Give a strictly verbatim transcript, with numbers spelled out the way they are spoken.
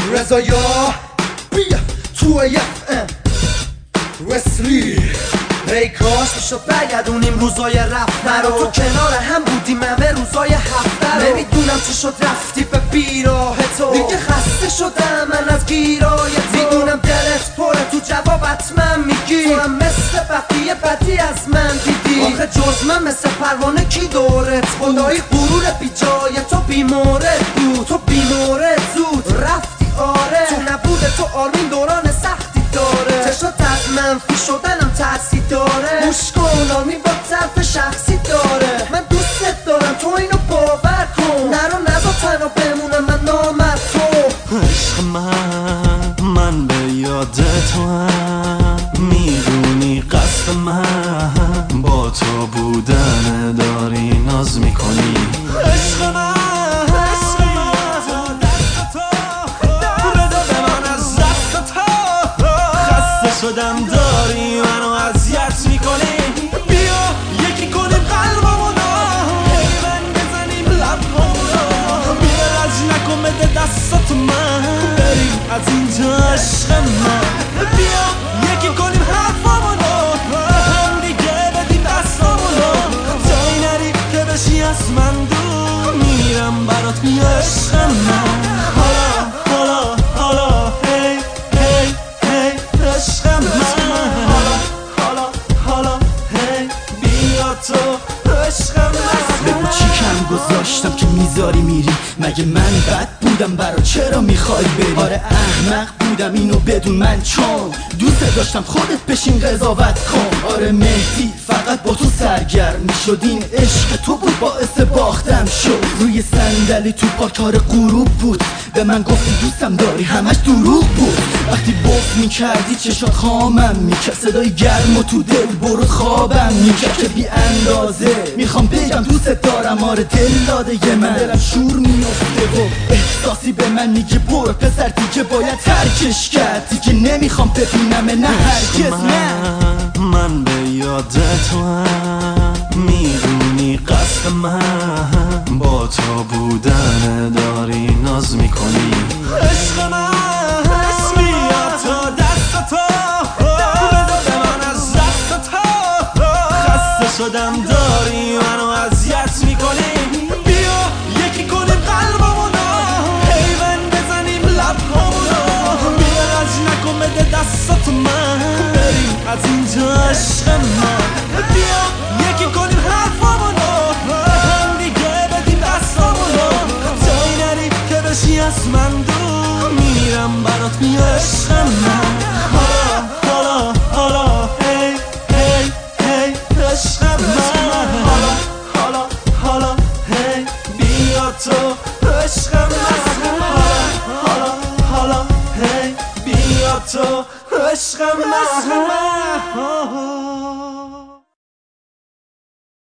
رضایا بیا تو اف ام وسلی ای کاش میشد برگردونیم روزای رفتن رو تو کنار هم بودیم همه روزای هفته رو نمیدونم چی شد رفتی به بیراه تو دیگه خسته شدم من از گیرای تو میدونم دلت پره تو جوابت من میگی تو هم مثل بقیه بدی از من دیدی آخه جز من مثل پروانه کی دورت خدایی غرور بی جای تو بیمورد بود تو بیمورد زود رفتی آره تو نبود تو آرمین دوران سختی داره چشات از منفی شدنم تأثیر داره گوش کن آرمین با طرف شخصی داره من دوست دارم تو اینو باور کن نرو نزا تنها بمونم من نامرد تو عشق من من به یاد تو هم میدونی قصد من با تو بودن داری ناز میکنی عشق من شدم داری منو اذیت میکنی بیا یکی کنیم قلبمونو پیوند بزنیم لبهامونو بیا رج نکن بده دستاتو من بریم از اینجا عشق من بیا یکی کنیم حرفامونو هم دیگه بدیم دستامونو جایی نری که بشی از من دور میرم برات بیا عشق من حالا حالا حالا هی هی هی عشق بگو چی کم گذاشتم که میذاری میری مگه من بد بودم برا چرا میخوای بری آره احمق بودم اینو بدون من چون دوست داشتم خودت بشین قضاوت کن آره مهدی فقط با تو سرگرم میشد این عشق تو بود باعث باختم شد روی صندلی تو پاکار غروب بود به من گفتی دوستم داری همش دروغ بود وقتی بغض میکردی چشات خامم میکرد صدای گرم و تو دل برو خوابم میکرد که بی اندازه میخوام بگم دوست دارم آره دل داده من دلم شور میفته و احساسی به من میگه برو پسر دیگه باید ترکش کرد دیگه نمیخوام ببینم نه هرگز نه من به یاد تو هم میدونی قصد من با تو بودن داری ناز میکنی عشق من بیا تو دست تو بده به من از دست تو خسته شدم داری منو اذیت میکنی بیا یکی کنیم قلبمونو پیوند بزنیم لبهامونو بیا رج نکن بده دستاتو من بریم از اینجا عشق من بیا یکی کنیم حرفامونو هم دیگه بدیم دستامونو جایی نری که بشی از من دور میرم برات بیا عشق من حالا حالا حالا هی هی هی عشق من حالا حالا حالا هی بیا تو عشق من حالا حالا هی بیا تو عشق من